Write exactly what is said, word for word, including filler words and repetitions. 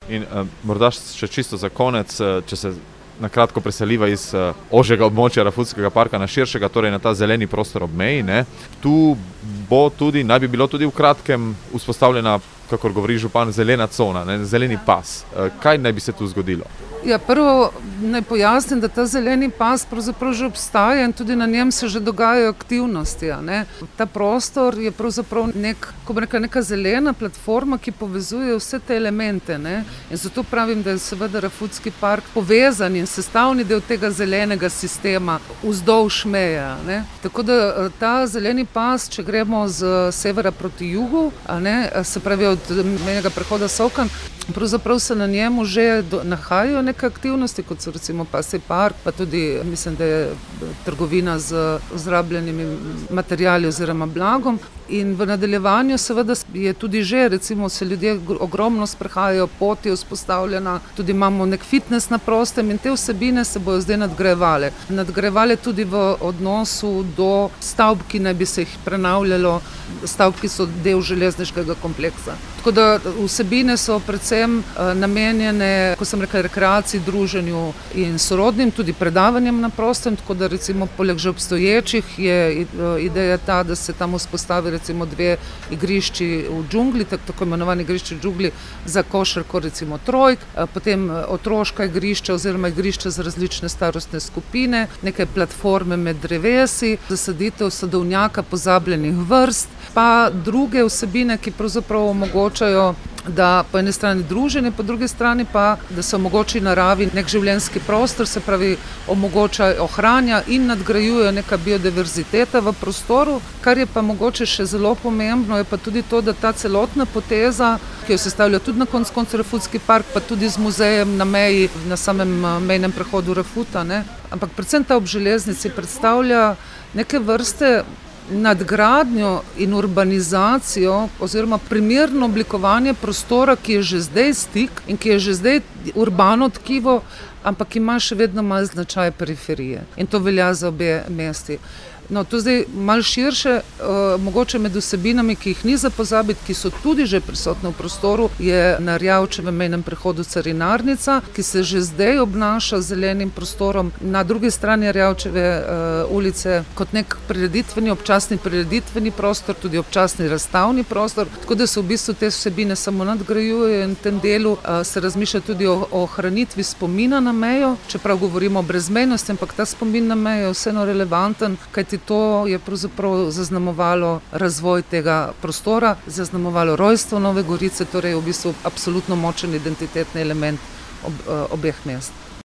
In uh, morda še čisto za konec, uh, če se na kratko preseliva iz uh, ožjega območja Rafutskega parka na širšega, torej na ta zeleni prostor ob meji, ne. Tu bo tudi, naj bi bilo tudi v kratkem vzpostavljena, kakor govori župan, zelena cona, ne, zeleni pas. Uh, kaj naj bi se tu zgodilo? Ja, prvo naj pojasnim, da ta zeleni pas pravzaprav že obstaja in tudi na njem se že dogajajo aktivnosti. Ne. Ta prostor je pravzaprav nek, ko bi rekla, neka zelena platforma, ki povezuje vse te elemente. Ne. In zato pravim, da je seveda Rafutski park povezan in sestavni del tega zelenega sistema vzdolž meje. Ne. Tako da ta zeleni pas, če gremo z severa proti jugu, a ne, se pravi od mejnega prehoda Solkan, pravzaprav se na njemu že do, nahajajo neke aktivnosti, kot so recimo pasji park, pa tudi mislim, da je trgovina z izrabljenimi materiali oziroma blagom. In v nadaljevanju seveda je tudi že, recimo se ljudje ogromno sprehajajo, pot je vzpostavljena, tudi imamo nek fitness na prostem in te vsebine se bojo zdaj nadgrajevale. Nadgrajevale tudi v odnosu do stavb, ki naj bi se jih prenavljalo, stavb, ki so del železniškega kompleksa. Tako da vsebine so predvsem uh, namenjene, ko sem rekla, rekreaciji, druženju in sorodnim, tudi predavanjem na prostem, tako da recimo poleg že obstoječih je uh, ideja ta, da se tam vzpostavi recimo dve igrišči v džungli, tako imenovani igrišči v džungli za košarko, recimo trojk, uh, potem otroška igrišča oziroma igrišča za različne starostne skupine, neke platforme med drevesi, zasaditev sadovnjaka pozabljenih vrst, pa druge vsebine, ki pravzaprav omogočajo, da po eni strani druženje, po drugi strani pa, da se omogoči naravi nek življenjski prostor, se pravi omogoča, ohranja in nadgrajuje neka biodiverziteta v prostoru. Kar je pa mogoče še zelo pomembno, je pa tudi to, da ta celotna poteza, ki jo sestavlja tudi na koncu koncu Rafutski park, pa tudi z muzejem na meji, na samem mejnem prehodu Rafuta, ne, ampak predvsem ta ob železnici predstavlja neke vrste nadgradnjo in urbanizacijo oziroma primerno oblikovanje prostora, ki je že zdaj stik in ki je že zdaj urbano tkivo, ampak ima še vedno malo značaj periferije. In to velja za obe mesti. No, to zdaj malo širše, uh, mogoče med vsebinami, ki jih ni za pozabiti, ki so tudi že prisotne v prostoru, je na Rjavčevem mejnem prehodu carinarnica, ki se že zdaj obnaša z zelenim prostorom na drugi strani Rjavčeve uh, ulice kot nek prireditveni, občasni prireditveni prostor, tudi občasni razstavni prostor, tako da se v bistvu te vsebine samo nadgrajujejo in v tem delu uh, se razmišlja tudi o, o ohranitvi spomina na mejo, čeprav govorimo o brezmejnosti, ampak ta spomin na mejo je vseeno relevanten, kajti to je pravzaprav zaznamovalo razvoj tega prostora, zaznamovalo rojstvo Nove Gorice, torej v bistvu absolutno močen identitetni element ob, obeh mest.